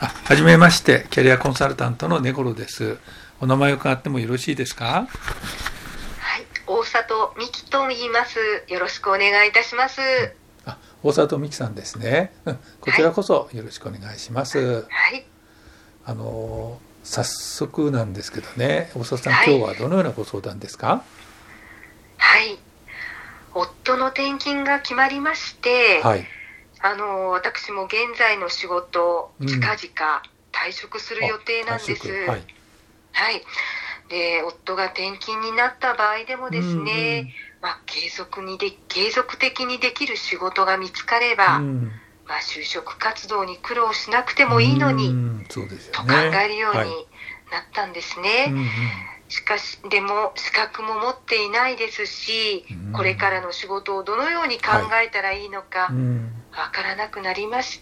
はじめまして、キャリアコンサルタントの根頃です。お名前を伺ってもよろしいですか？ はい、大里美希と言います。よろしくお願いいたします。 大里美希さんですね。こちらこそよろしくお願いします。 はい。 早速なんですけどね、大里さん、今日はどのようなご相談ですか？ はい。夫の転勤が決まりまして、 はい。 私も現在の仕事、近々退職する予定なんです。 はい。 はい。で、夫が転勤になった場合でもですね、継続的にできる仕事が見つかれば、就職活動に苦労しなくてもいいのに、 そうですとよね。 考えるようになったんですね。しかし、でも資格も持っていないですし、これからの仕事をどのように考えたらいいのかわからなくなりまして、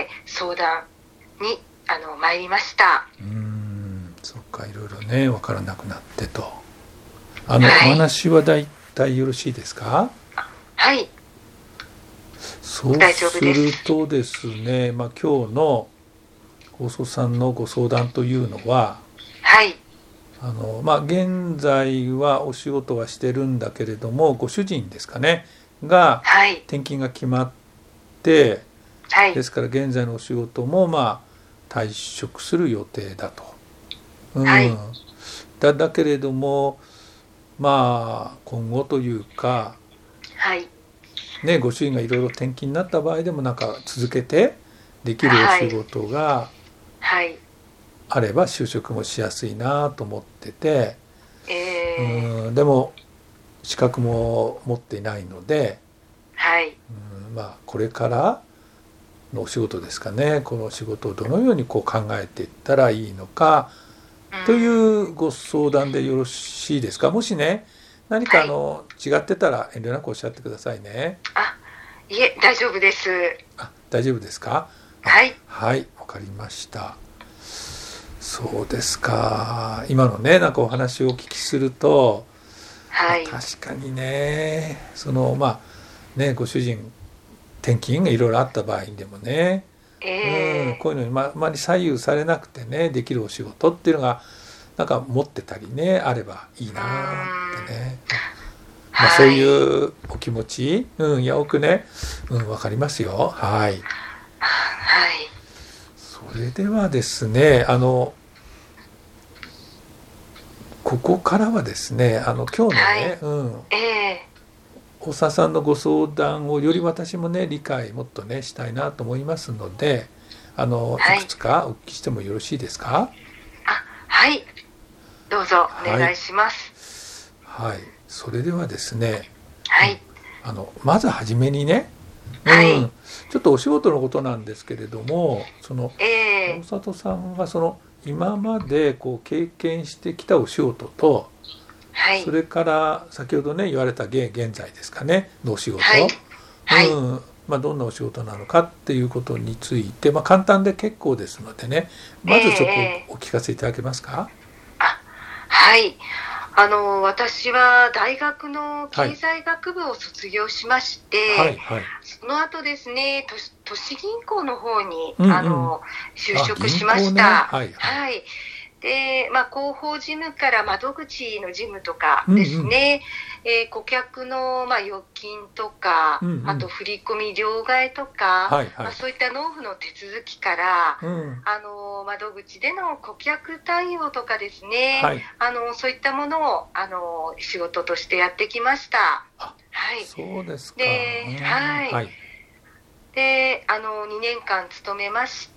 相談に参りました。 そっか、いろいろね、わからなくなってと。お話はだいたいよろしいですか？ はい。 そうするとですね、今日の大里さんのご相談というのは、 はい。 現在はお仕事はしてるんだけれども、ご主人ですかねが転勤が決まって、ですから現在のお仕事も退職する予定だと。だけれども今後というか、ご主人がいろいろ転勤になった場合でも続けてできるお仕事があれば就職もしやすいなと思ってて、でも資格も持っていないので、これからのお仕事ですかね、この仕事をどのように考えていったらいいのかというご相談でよろしいですか？もしね、何か違ってたら遠慮なくおっしゃってくださいね。 いえ、大丈夫です。 大丈夫ですか？ はい。 はい、わかりました。そうですか。今のね、お話をお聞きすると、確かにね、ご主人転勤がいろいろあった場合にでもね、こういうのにあまり左右されなくてね、できるお仕事っていうのが持ってたりね、あればいいなってね、そういうお気持ち、よくね、わかりますよ。はい。それではですね、ここからはですね、今日のね、大里さんのご相談をより私もね、理解もっとねしたいなと思いますので、いくつかお聞きしてもよろしいですか？ はい、どうぞお願いします。 はい、それではですね、まずはじめにね、ちょっとお仕事のことなんですけれども、大里さんが今まで経験してきたお仕事と、それから先ほどね言われた現在ですかねのお仕事、どんなお仕事なのかっていうことについて、簡単で結構ですのでね、まずそこをお聞かせいただけますか？ はい。私は大学の経済学部を卒業しまして、その後ですね、都市銀行の方に、就職しました。で、広報事務から窓口の事務とかですね、顧客の預金とか、あと振込両替とか、そういった納付の手続きから、窓口での顧客対応とかですね、そういったものを仕事としてやってきました。 そうですか。 で、2年間勤めまして、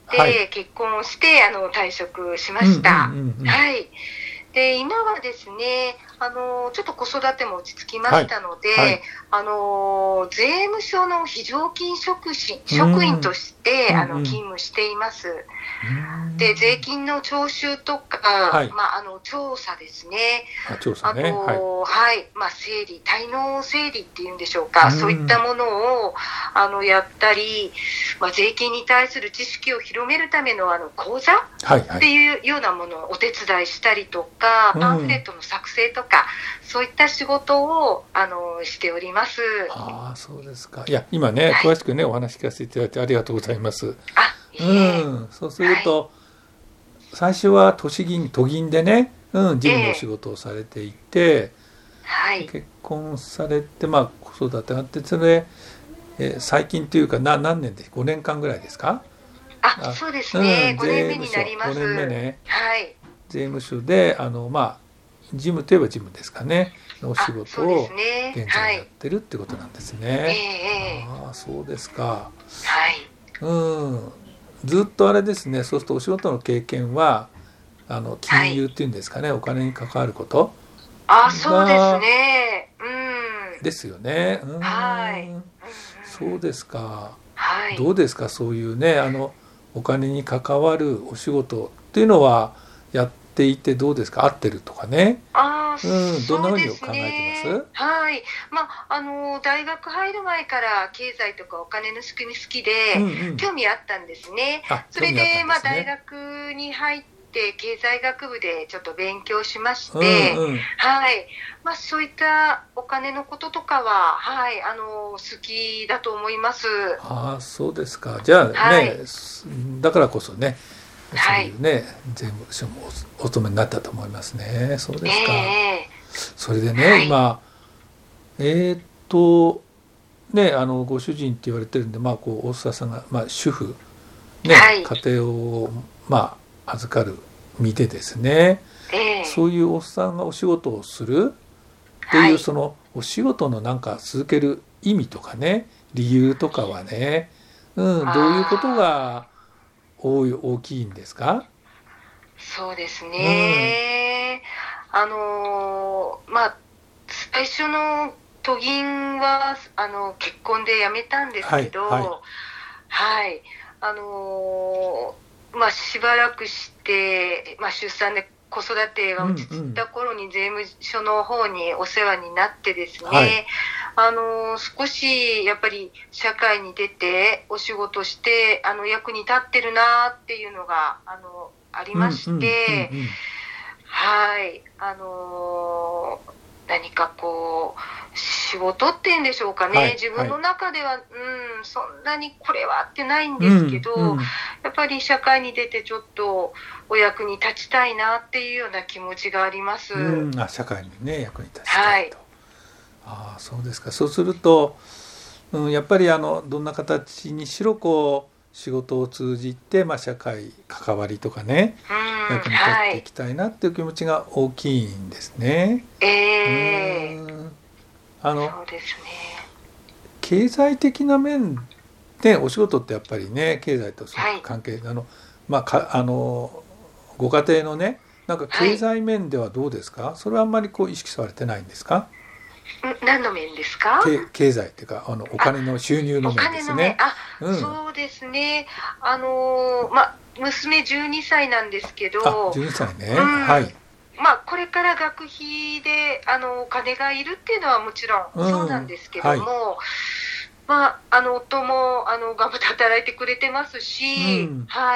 結婚をして退職しました。で、今はですね、ちょっと子育ても落ち着きましたので、税務署の非常勤職員として勤務しています。で、税金の徴収とか、調査ですね。あと、整理、滞納整理っていうんでしょうか、そういったものをやったり、税金に対する知識を広めるための講座っていうようなものをお手伝いしたりとか、パンフレットの作成とか、そういった仕事をしております。 そうですか。いや、今ね、詳しくねお話聞かせていただいてありがとうございます。 そうすると、最初は都銀でね、事務のお仕事をされていて、結婚されて、子育てがあって、それで、最近というか何年で5年間ぐらいですか？ そうですね、5年目になります。 5年目ね、税務署で事務といえば事務ですかね、お仕事を現在やってるってことなんですね。そうですか。ずっとあれですね。そうするとお仕事の経験は金融っていうんですかね、お金に関わることそうですね。 ですよね。そうですか。どうですか、そういうね、お金に関わるお仕事っていうのはやっていてどうですか、合ってるとかね。どんなふうに考えてます？大学入る前から経済とかお金の仕組み好きで興味あったんですね。それで大学に入って経済学部でちょっと勉強しまして、そういったお金のこととかは好きだと思います。 そうですか。じゃあね、だからこそね、そういうね、税務署もお勤めになったと思いますね。そうですか。それでね、今ご主人って言われてるんで、大須さんが、主婦ね、家庭を預かる身でですね、そういうおっさんがお仕事をするっていう、そのお仕事のなんか続ける意味とかね、理由とかはね、どういうことが大きいんですか？ そうですね。最初の都銀は結婚で辞めたんですけど、しばらくして、出産で子育てが落ち着いた頃に税務署の方にお世話になってですね、少しやっぱり社会に出てお仕事して役に立ってるなっていうのがありまして、何かこう仕事っていうんでしょうかね、自分の中では、そんなにこれはってないんですけど、やっぱり社会に出てちょっとお役に立ちたいなっていうような気持ちがあります。 社会にね、役に立ちたいと。そうですか。そうすると、やっぱりどんな形にしろ仕事を通じて、社会関わりとかね、役に立っていきたいなっていう気持ちが大きいんですね。 そうですね。 経済的な面でお仕事ってやっぱりね、経済とその関係、ご家庭のね、なんか経済面ではどうですか？それはあんまり意識されてないんですか？ 何の面ですか？ 経済っていうかお金の収入の面ですね。 そうですね。娘12歳なんですけど、 12歳ね。 これから学費でお金がいるっていうのはもちろんそうなんですけども、夫も頑張って働いてくれてますし、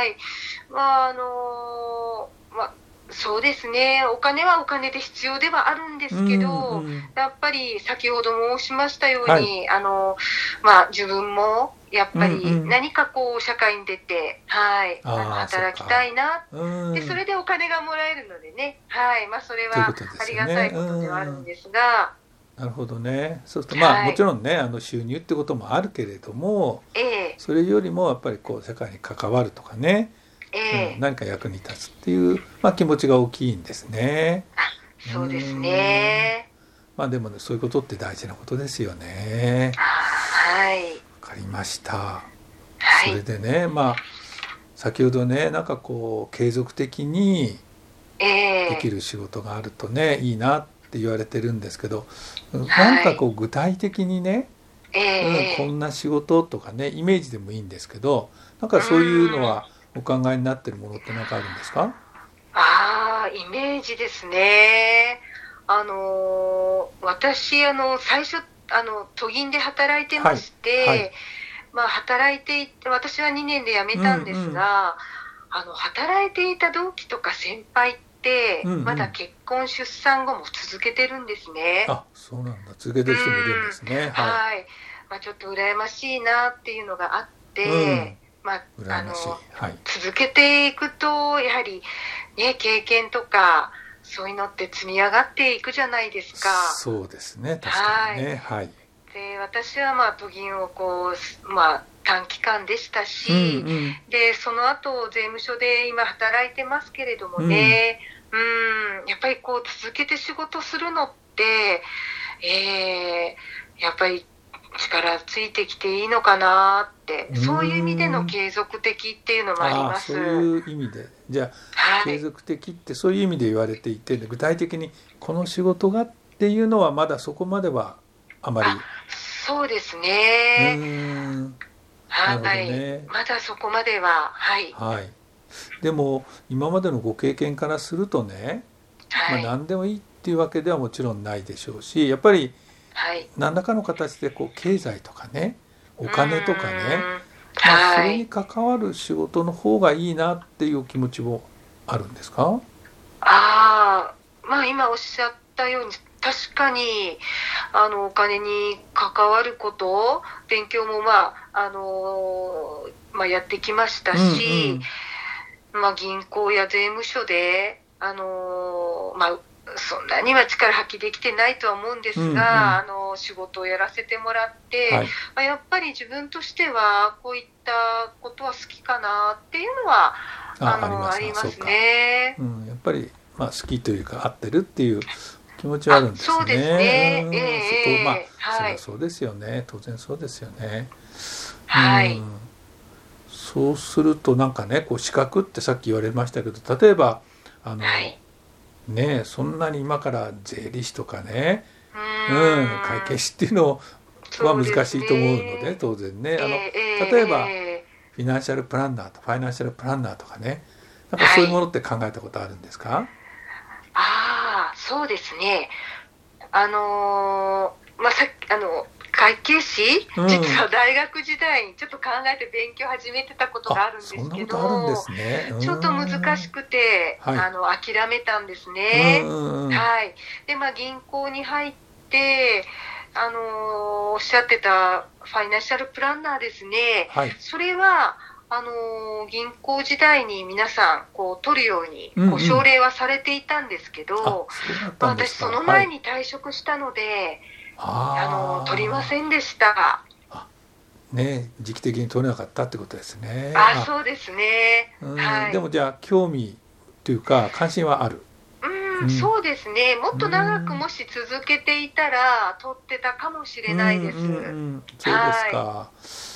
そうですね、お金はお金で必要ではあるんですけど、やっぱり先ほど申しましたように、自分もやっぱり何か社会に出て、働きたいな、でそれでお金がもらえるのでね、それはありがたいことではあるんですが。 なるほどね。そうするともちろんね、収入ってこともあるけれども、それよりもやっぱり社会に関わるとかね、何か役に立つっていう、気持ちが大きいんですね。 そうですね。 でもね、そういうことって大事なことですよね。わかりました。それでね、先ほどね、なんか継続的にできる仕事があるとね、いいなって言われてるんですけど、なんか具体的にね、こんな仕事とかね、イメージでもいいんですけど、なんかそういうのはお考えになってるものって何かあるんですか？ イメージですね。私最初都銀で働いてまして、働いていて、私は2年で辞めたんですが、働いていた同期とか先輩ってまだ結婚出産後も続けてるんですね。 そうなんだ。続けてる人もいるんですね。 ちょっと羨ましいなっていうのがあって、 続けていくとやはりね、経験とかそういうのって積み上がっていくじゃないですか。 そうですね、確かにね。はい。 で、私は都銀を短期間でしたし、でその後税務署で今働いてますけれどもね、やっぱり続けて仕事するのって、やっぱり力ついてきていいのかなって、そういう意味での継続的っていうのもあります。 そういう意味で、じゃあ、継続的ってそういう意味で言われていて、具体的にこの仕事がっていうのはまだそこまではあまり。 そうですね。はい、まだそこまでは、はい。 でも今までのご経験からするとね、何でもいいっていうわけではもちろんないでしょうし、やっぱり何らかの形で経済とかね、お金とかね、それに関わる仕事の方がいいなっていう気持ちもあるんですか？ 今おっしゃったように確かにお金に関わること勉強もやってきましたし、銀行や税務署でそんなには力発揮できてないとは思うんですが、仕事をやらせてもらって、やっぱり自分としてはこういったことは好きかなっていうのはありますね。 やっぱり好きというか合ってるっていう気持ちはあるんですね。 そうですね。 それはそうですよね。当然そうですよね。そうするとなんかね、資格ってさっき言われましたけど、例えばそんなに今から税理士とかね、会計士っていうのは難しいと思うので、当然ね、例えばファイナンシャルプランナーとかね、なんかそういうものって考えたことあるんですか？ そうですね。会計士、実は大学時代にちょっと考えて勉強始めてたことがあるんですけど、 そんなことあるんですね。 ちょっと難しくて、諦めたんですね。で、銀行に入っておっしゃってたファイナンシャルプランナーですね。それは銀行時代に皆さん取るように奨励はされていたんですけど、私その前に退職したので、取りませんでした。 時期的に取れなかったってことですね。 そうですね。 でもじゃあ興味というか関心はある？ そうですね。もっと長くもし続けていたら取ってたかもしれないです。 そうですか。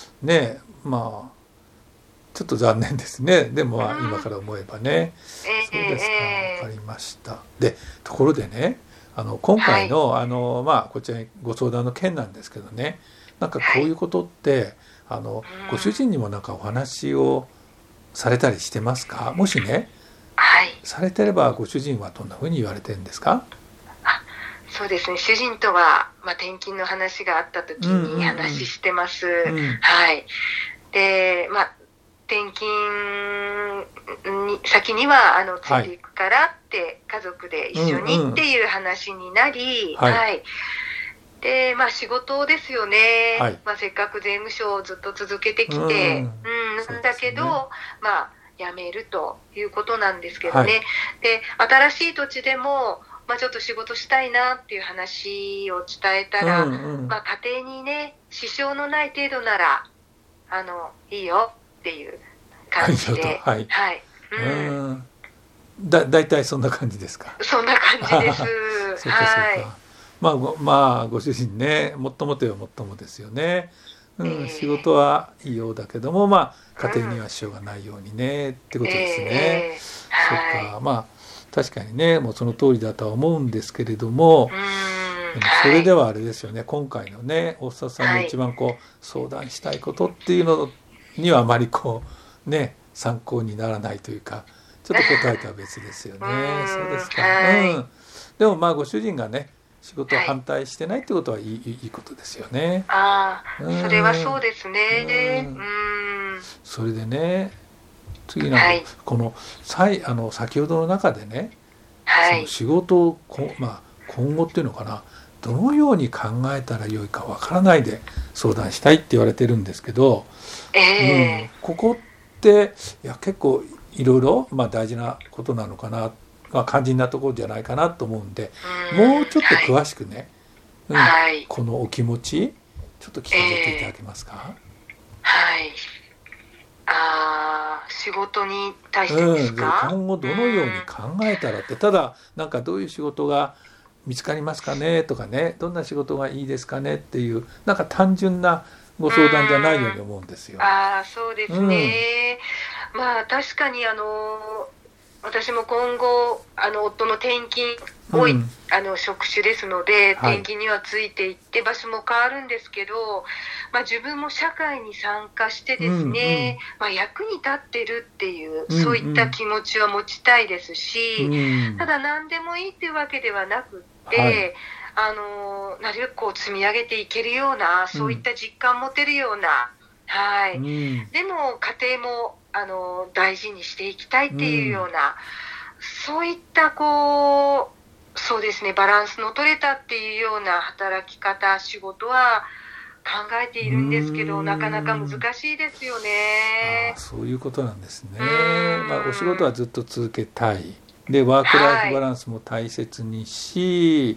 ちょっと残念ですね。でも今から思えばね。そうですか。わかりました。で、ところでね、今回のこちらにご相談の件なんですけどね、なんかこういうことってご主人にもなんかお話をされたりしてますか？もしね、されてればご主人はどんなふうに言われてるんですか？ そうですね。主人とは転勤の話があった時に話してます。で、転勤先にはついていくからって家族で一緒にっていう話になり、で仕事ですよね。せっかく税務署をずっと続けてきて、なんだけど辞めるということなんですけどね。で、新しい土地でもちょっと仕事したいなっていう話を伝えたら、家庭にね支障のない程度ならいいよっていう感じで、 だいたいそんな感じですか？ そんな感じです。 ご主人ね、もっともとよもっともですよね。仕事はいいようだけども、家庭には支障がないようにねってことですね。確かにね、もうその通りだとは思うんですけれども、でもそれではあれですよね、今回のね、大沢さんの一番相談したいことっていうのにはあまり参考にならないというか、ちょっと答えとは別ですよね。そうですか。でもご主人がね、仕事を反対してないってことはいいことですよね。 それはそうですね。 それでね、次この先ほどの中でね、その仕事を今後っていうのかな、 どのように考えたらよいかわからないで相談したいって言われてるんですけど、ここっていや結構いろいろ大事なことなのかな、肝心なところじゃないかなと思うんで、もうちょっと詳しくね、このお気持ちちょっと聞かせていただけますか？ 仕事に対してですか？ 今後どのように考えたらって、ただなんかどういう仕事が見つかりますかねとかね、どんな仕事がいいですかねっていうなんか単純なご相談じゃないように思うんですよ。 そうですね。確かに私も今後夫の転勤多い、職種ですので、転勤にはついていって場所も変わるんですけど、自分も社会に参加してですね、役に立ってるっていう、そういった気持ちは持ちたいですし、ただ何でもいいっていうわけではなくって、なるべくこう積み上げていけるような、そういった実感持てるような、でも家庭も大事にしていきたいっていうような、そういったそうですね、バランスの取れたっていうような働き方、仕事は考えているんですけど、なかなか難しいですよね。 そういうことなんですね。お仕事はずっと続けたい。でワークライフバランスも大切にし、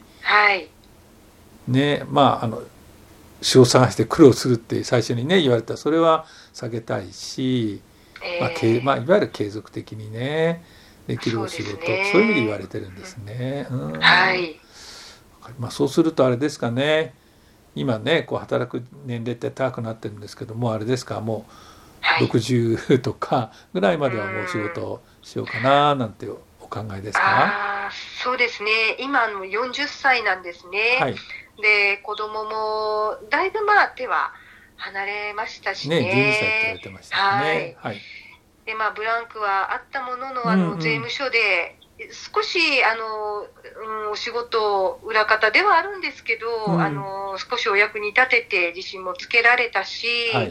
仕事探して苦労するって最初にね言われたらそれは避けたいし、いわゆる継続的にねできるお仕事、そういう意味で言われてるんですね。そうするとあれですかね、今ね働く年齢って高くなってるんですけども、あれですか、もう60とかぐらいまではもうお仕事をしようかななんてお考えですか？ そうですね、今40歳なんですね。で子供もだいぶ手は離れましたしね。 12歳って言われてましたね。 でブランクはあったものの、税務署で少しお仕事裏方ではあるんですけど、少しお役に立てて自信もつけられたし、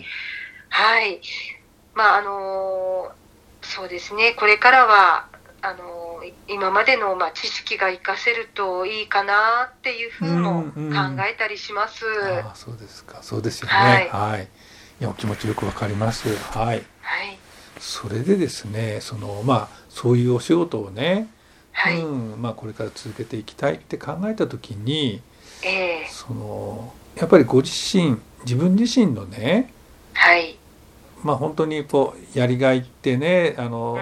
そうですね、これからは今までの知識が活かせるといいかなっていうふうも考えたりします。 そうですか。そうですよね。いやお気持ちよくわかります。それでですね、そういうお仕事をね、これから続けていきたいって考えた時に、やっぱりご自分自身のね、本当にやりがいってね、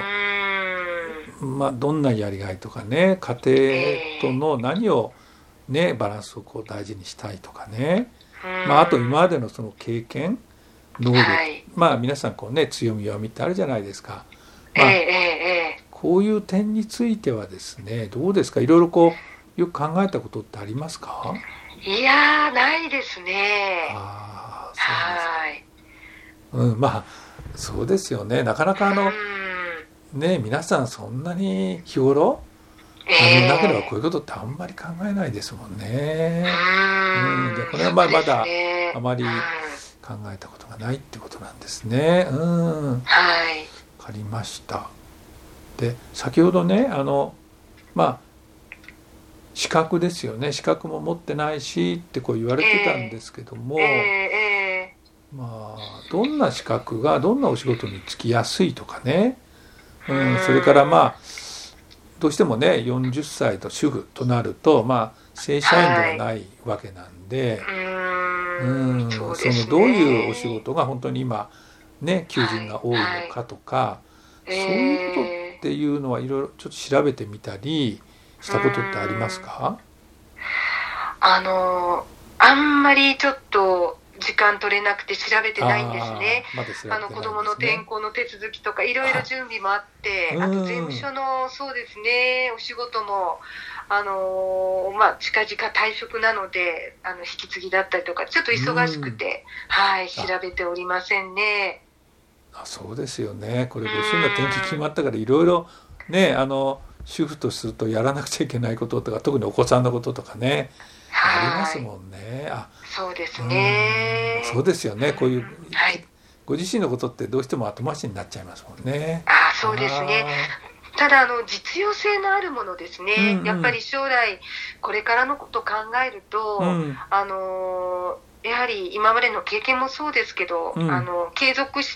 どんなやりがいとかね、家庭との何をねバランスを大事にしたいとかね、あと今までのその経験能力、皆さん強み弱みってあるじゃないですか。こういう点についてはですね、どうですか、いろいろよく考えたことってありますか？ いやないですね。 そうですよね。なかなか皆さんそんなに日頃なければこういうことってあんまり考えないですもんね。でこれはまだあまり考えたことがないってことなんですね。わかりました。で先ほどね資格ですよね、資格も持ってないしって言われてたんですけども、どんな資格がどんなお仕事に就きやすいとかね、それからどうしてもね40歳と主婦となると正社員ではないわけなんで、どういうお仕事が本当に今ね求人が多いのかとか、そういうことっていうのはいろいろちょっと調べてみたりしたことってありますか？ あんまりちょっと時間取れなくて調べてないんですね。子どもの転校の手続きとかいろいろ準備もあって、あと税務署のそうですね、お仕事も近々退職なので引き継ぎだったりとかちょっと忙しくて、調べておりませんね。 そうですよね。これご主人が転勤決まったからいろいろね主婦とするとやらなくちゃいけないこととか、特にお子さんのこととかねありますもんね。 そうですね。 そうですよね。こういう、ご自身のことってどうしても後回しになっちゃいますもんね。 そうですね。 ただ実用性のあるものですね、やっぱり将来これからのことを考えると、やはり今までの経験もそうですけど、継続して、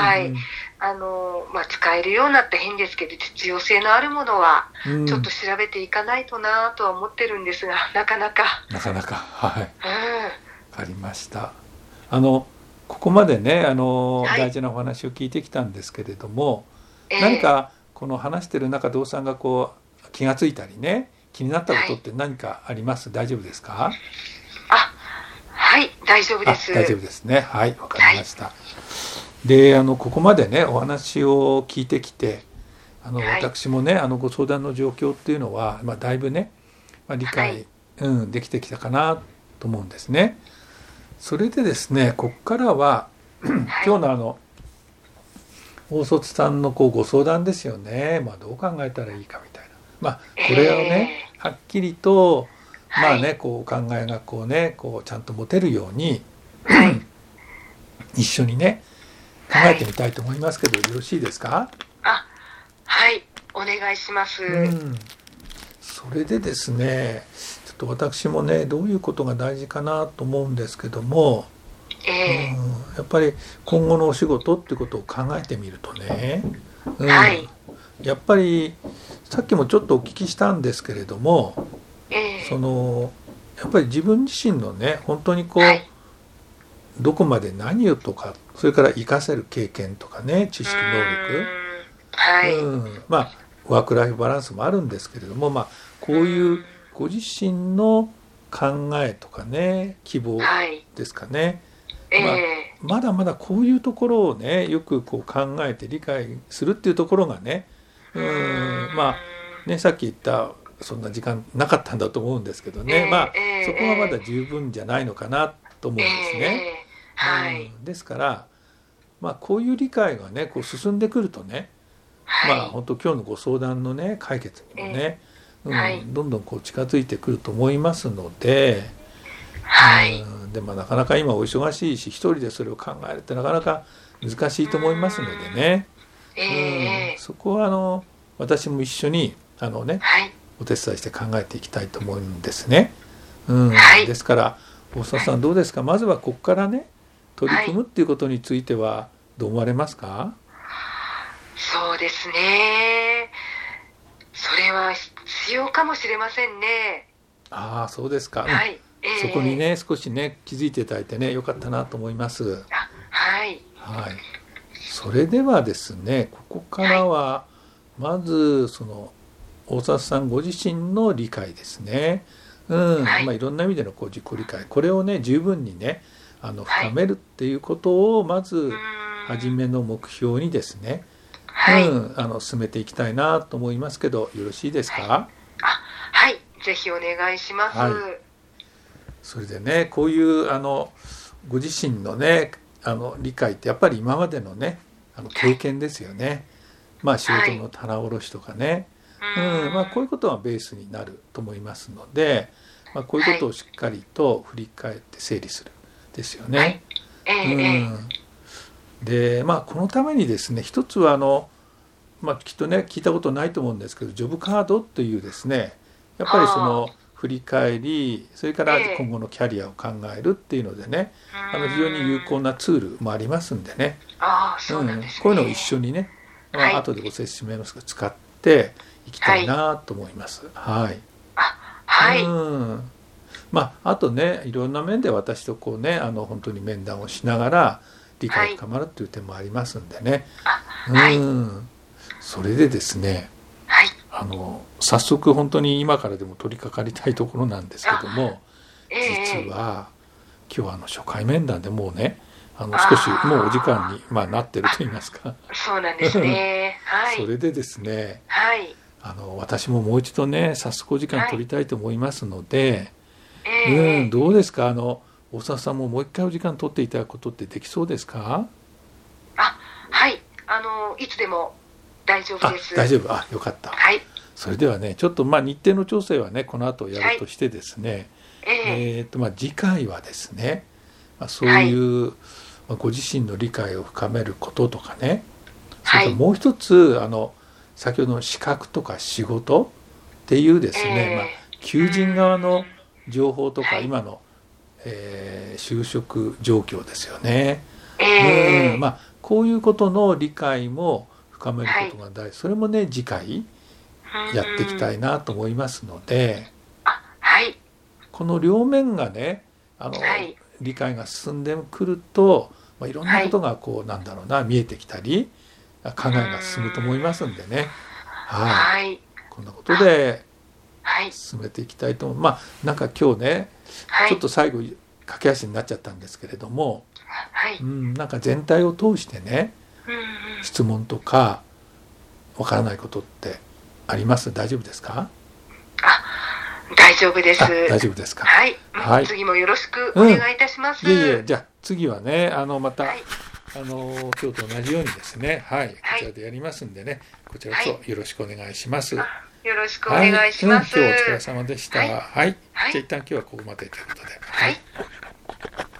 使えるようになって変ですけど、実用性のあるものはちょっと調べていかないとなとは思ってるんですが、なかなかはい、わかりました。ここまでね大事なお話を聞いてきたんですけれども、何かこの話してる中でおさんがこう気がついたりね、気になったことって何かあります？大丈夫ですか？ はい、大丈夫です。 大丈夫ですね。はい、わかりました。でここまでねお話を聞いてきて私もねご相談の状況っていうのは、だいぶね、理解、できてきたかなと思うんですね。それでですね、ここからは今日の大卒さんのご相談ですよね。どう考えたらいいかみたいな、これをねはっきりとこう考えがちゃんと持てるように一緒にね考えてみたいと思いますけど、よろしいですか？ はい、お願いします。 それでですね、ちょっと私もねどういうことが大事かなと思うんですけども、やっぱり今後のお仕事っていうことを考えてみるとね、やっぱりさっきもちょっとお聞きしたんですけれども、やっぱり自分自身のね本当にどこまで何をとか、それから活かせる経験とかね、知識能力、ワークライフバランスもあるんですけれども、こういうご自身の考えとかね、希望ですかね、まだまだこういうところをねよく考えて理解するっていうところがね、さっき言ったそんな時間なかったんだと思うんですけどね、そこはまだ十分じゃないのかなと思うんですね。ですから、こういう理解がね進んでくるとね、本当今日のご相談のね解決にもね、どんどん近づいてくると思いますので、でなかなか今お忙しいし、一人でそれを考えるってなかなか難しいと思いますのでね、そこは私も一緒にお手伝いして考えていきたいと思うんですね。ですから大沢さんどうですか？まずはここからね取り組むっていうことについてはどう思われますか？ そうですね、それは必要かもしれませんね。 そうですか。そこにね少しね気づいていただいてねよかったなと思います。それではですね、ここからはまず大沢さんご自身の理解ですね。いろんな意味での自己理解、これをね十分にね深めるっていうことをまず初めの目標にですね、進めていきたいなと思いますけど、よろしいですか？ ぜひお願いします。 それでねこういうご自身のね理解ってやっぱり今までのね経験ですよね。仕事の棚卸しとかね、こういうことがベースになると思いますので、こういうことをしっかりと振り返って整理するですよね。でこのためにですね、一つはきっとね聞いたことないと思うんですけど、ジョブカードというですね、やっぱり振り返り、それから今後のキャリアを考えるっていうのでね、非常に有効なツールもありますんでね、こういうのを一緒にね、後でご説明の使っていきたいなと思います。あとねいろんな面で私と本当に面談をしながら理解が深まるっていう点もありますんでね、それでですね、早速本当に今からでも取り掛かりたいところなんですけども、実は今日初回面談でもうね少しもうお時間に、なってると言いますか。 そうなんですね。 それでですね、私ももう一度ね早速お時間取りたいと思いますので、どうですか？大沢さんももう一回お時間取っていただくことってできそうですか？ いつでも大丈夫です。 大丈夫。よかった。それではねちょっと日程の調整はねこの後やるとしてですね、次回はですね、そういう、ご自身の理解を深めることとかね、それからもう一つ先ほどの資格とか仕事っていうですね、求人側の情報とか今の、就職状況ですよね。こういうことの理解も深めることが大事、それもね次回やっていきたいなと思いますので、この両面がね理解が進んでくると、いろんなことがこう見えてきたり考えが進むと思いますんでね、こんなことで進めていきたいと思う。なんか今日ね、ちょっと最後駆け足になっちゃったんですけれども、なんか全体を通してね、質問とかわからないことってあります？大丈夫ですか？ 大丈夫です。 大丈夫ですか？ 次もよろしくお願いいたします。 じゃあ次はねまた、今日と同じようにですね、こちらでやりますんでね、こちらこそよろしくお願いします。 よろしくお願いします。 今日お疲れ様でした。じゃあ一旦今日はここまでということで。